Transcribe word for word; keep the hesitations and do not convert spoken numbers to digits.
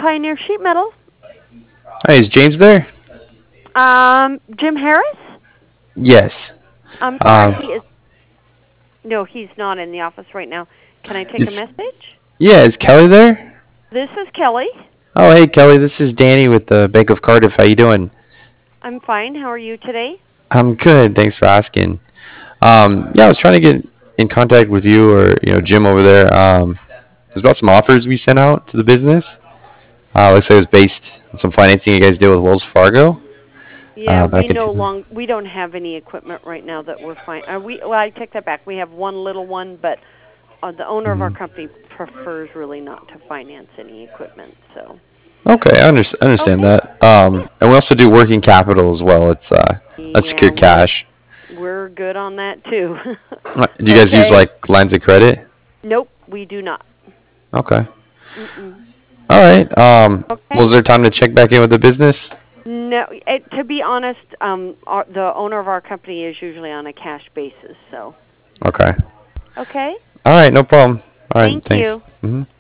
Pioneer Sheet Metal. Hi, is James there? Um, Jim Harris? Yes. I'm sorry, Um, he is. No, he's not in the office right now. Can I take a is message? yeah, is Kelly there? This is Kelly. Oh, hey Kelly, this is Danny with the Bank of Cardiff. How you doing? I'm fine. How are you today? I'm good. Thanks for asking. Um, yeah, I was trying to get in contact with you or you know Jim over there. Um, it was about some offers we sent out to the business. Uh, looks like it was based on some financing you guys did with Wells Fargo Yeah, uh, we back in no two thousand. long we don't have any equipment right now that we're fine. Uh, we well, I take that back. We have one little one, but uh, the owner of our Mhm. company prefers really not to finance any equipment. So Okay, I under- understand okay, that. Um, and we also do working capital as well. It's uh, yeah, unsecured we're cash. we're good on that too. Uh, Do you guys use Okay. like lines of credit? Nope, we do not. Okay. Mm-mm. All right. Um, Okay. was there time to check back in with the business? No, it, to be honest, um, our, the owner of our company is usually on a cash basis. So Okay. okay. All right. No problem. All right. Thank Thanks. you. Hmm